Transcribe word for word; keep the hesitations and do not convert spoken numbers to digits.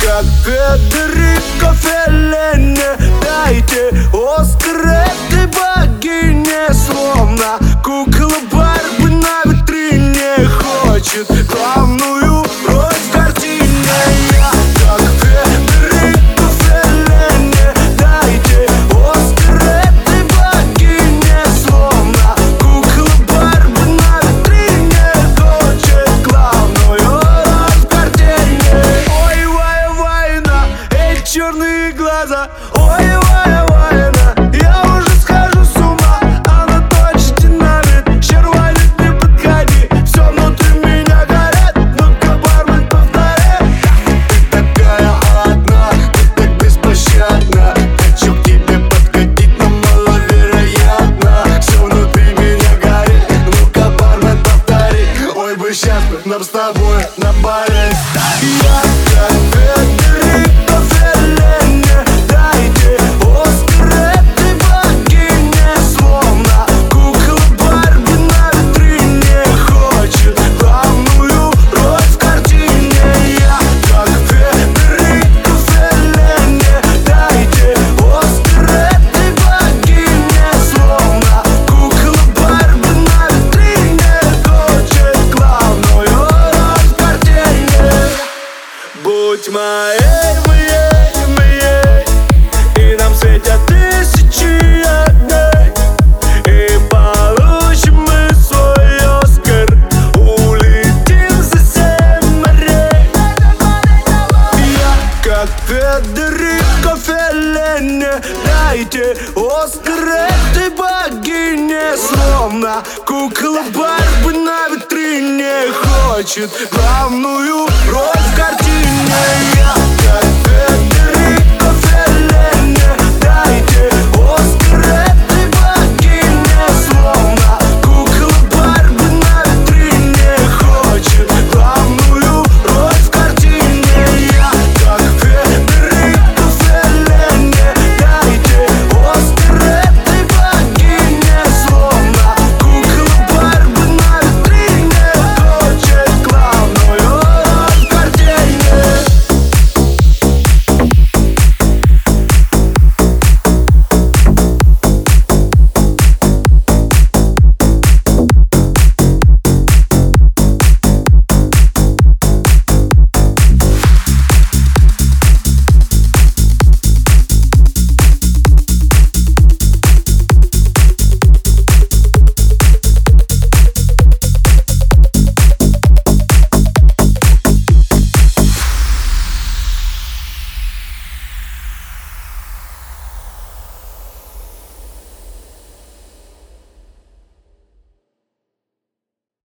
как Федерико Феллини. Дайте Оскар этой богине, словно кукла Барби на витрине хочет главную роль в картине. Я как Федерико Феллини. Дайте Оскар этой богине, словно кукла Барби на витрине хочет главную роль в картине. Ой, вай, вайна, эти черные глаза. Ой, вай, вайна, я уже схожу с ума. Она точно динамит, червонит, не подходи. Все внутри меня горит, ну-ка, бармен, повтори. Ты такая одна, ты так беспощадна. Хочу к тебе подкатить, но маловероятно. Все внутри меня горит, ну-ка, бармен, повтори. Ой, бы сейчас бы нам с тобой на баре. Я как Федерико Феллини. Дайте Оскар этой богине, словно кукла Барби на витрине хочет главную роль в картине. Я как Федерико Феллини. Дайте Оскар этой богине, словно кукла Барби на витрине хочет главную роль в картине. Будь моей, моей, моей, и нам светят тысячи огней, и получим мы свой Оскар, улетим за семь морей. Я как Федерико Феллини. Дайте Оскар этой богине, словно кукла Барби на витрине хочет главную роль в картине.